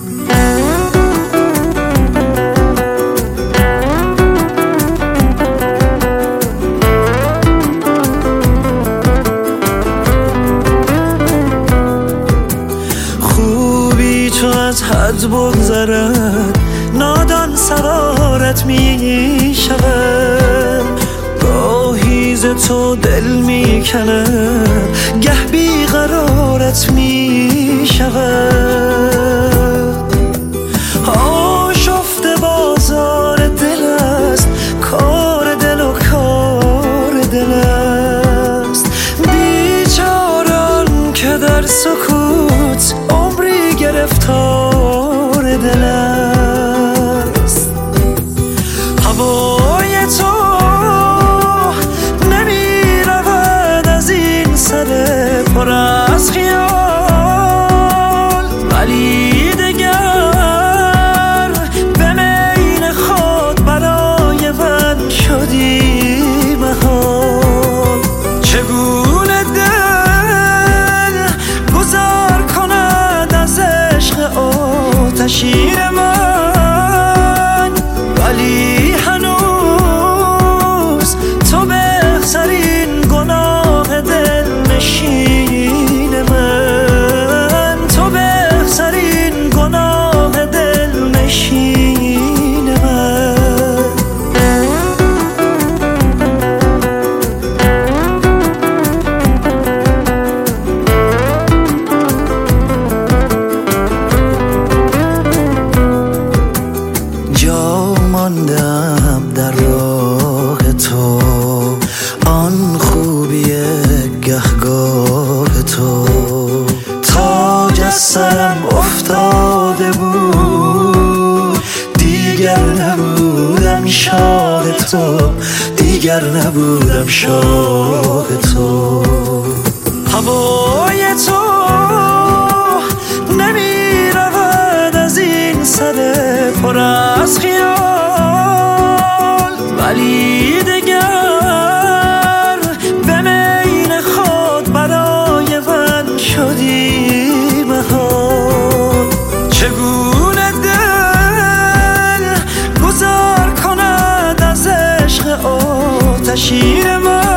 خوبی تو از حد بگذرد نادان سوارت می شود، گاهی ز تو دل می کند گه بی قرارت می شود. آشفته بازار دل است، کار دل و کار دل است، بیچاران که در سکوت عمری گرفتار دل است. هوای تو نمی رود از این سر پر از خیال، ولی دگر به میل خود برای من شدی محال. چگونه دل گذار کند از عشق آتشین من، ولی هنوز تو بهترین گناه دل نشین من، تو بهترین گناه دل نشین من. جا ماندم در راه تو، آن خوبی گهگاه تو، تاج از سرم افتاده بود، دیگر نبودم شاه تو، دیگر نبودم شاه تو. هوای تو نمی رود از این سر پر از خیال، ولی دگر به میل خود برای من شدی محال. چگونه دل گذار کند از عشق آتشین من،